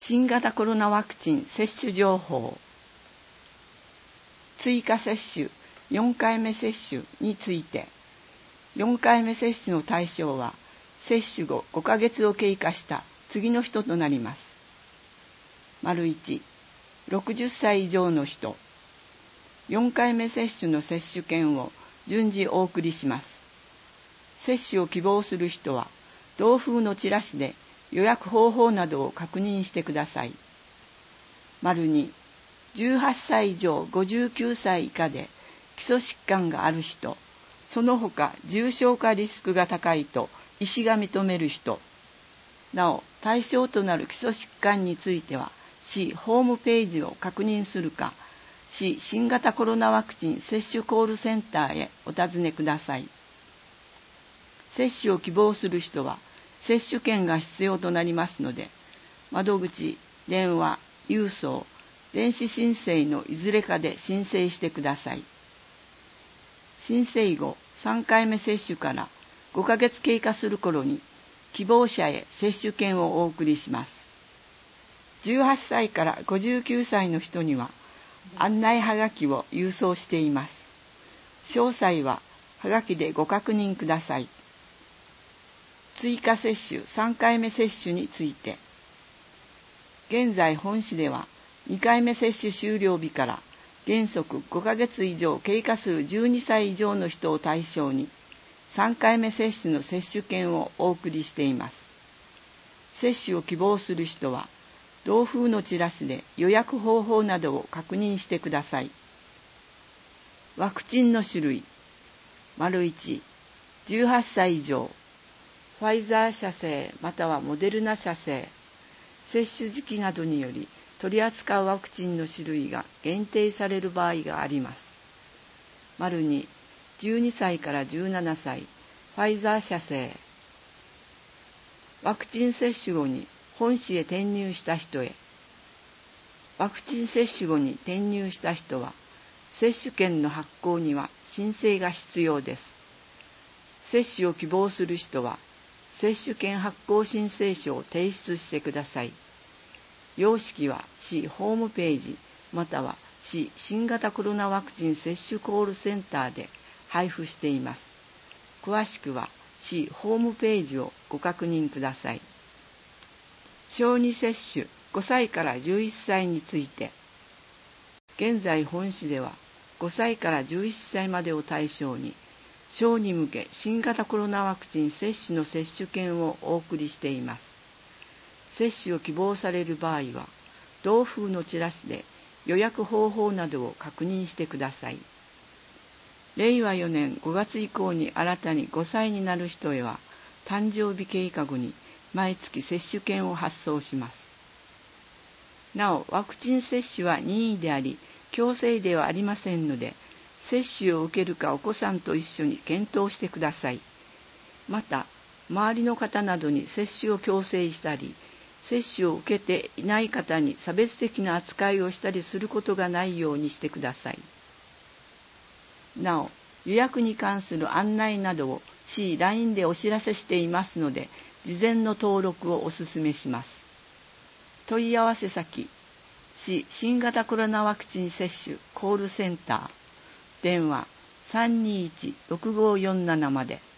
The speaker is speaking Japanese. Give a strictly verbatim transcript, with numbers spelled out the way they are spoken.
新型コロナワクチン接種情報。追加接種よんかいめ接種について、よんかいめ接種の対象は接種後ごかげつを経過した次の人となります。いち、ろくじゅっさい以上の人。よんかいめ接種の接種券を順次お送りします。接種を希望する人は同封のチラシで予約方法などを確認してください。に、じゅうはっさい以上ごじゅうきゅうさい以下で基礎疾患がある人、その他重症化リスクが高いと医師が認める人。なお、対象となる基礎疾患については、市ホームページを確認するか、市新型コロナワクチン接種コールセンターへお尋ねください。接種を希望する人は、接種券が必要となりますので、窓口、電話、郵送、電子申請のいずれかで申請してください。申請後さんかいめ接種からごかげつ経過する頃に、希望者へ接種券をお送りします。じゅうはっさいからごじゅうきゅうさいの人には、案内はがきを郵送しています。詳細ははがきでご確認ください。追加接種さんかいめ接種について、現在本市ではにかいめ接種終了日から原則ごかげつ以上経過するじゅうにさい以上の人を対象にさんかいめ接種の接種券をお送りしています。接種を希望する人は同封のチラシで予約方法などを確認してください。ワクチンの種類。いち、じゅうはっさい以上。ファイザー社製またはモデルナ社製。接種時期などにより取り扱うワクチンの種類が限定される場合があります。に、じゅうにさいからじゅうななさい、ファイザー社製。ワクチン接種後に本市へ転入した人へ。ワクチン接種後に転入した人は、接種券の発行には申請が必要です。接種を希望する人は、接種券発行申請書を提出してください。様式は市ホームページまたは市新型コロナワクチン接種コールセンターで配布しています。詳しくは市ホームページをご確認ください。小児接種ごさいからじゅういっさいについて、現在本市ではごさいからじゅういっさいまでを対象に小児向け新型コロナワクチン接種の接種券をお送りしています。接種を希望される場合は、同封のチラシで予約方法などを確認してください。れいわよねんごがつ以降に新たにごさいになる人へは、誕生日経過後に毎月接種券を発送します。なお、ワクチン接種は任意であり、強制ではありませんので、接種を受けるかお子さんと一緒に検討してください。また、周りの方などに接種を強制したり、接種を受けていない方に差別的な扱いをしたりすることがないようにしてください。なお、予約に関する案内などを市 ライン でお知らせしていますので、事前の登録をお勧めします。問い合わせ先、市新型コロナワクチン接種コールセンター、電話 さんにいちろくごよんなな まで。